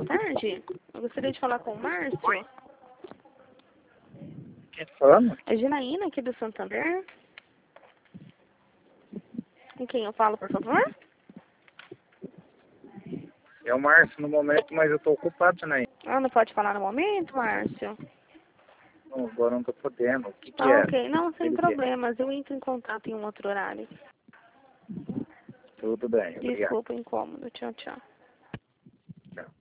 boa tarde. Eu gostaria de falar com o Márcio. Quem tá falando? É Janaína, aqui do Santander. Com quem eu falo, por favor? É o Márcio no momento, mas eu tô ocupado, né? Ah, não pode falar no momento, Márcio? Não, agora não tô podendo. O que Ah, é? ok. Não, sem Ele quer. problemas. Eu entro em contato em um outro horário. Tudo bem, obrigado. Desculpa o incômodo. Tchau, tchau.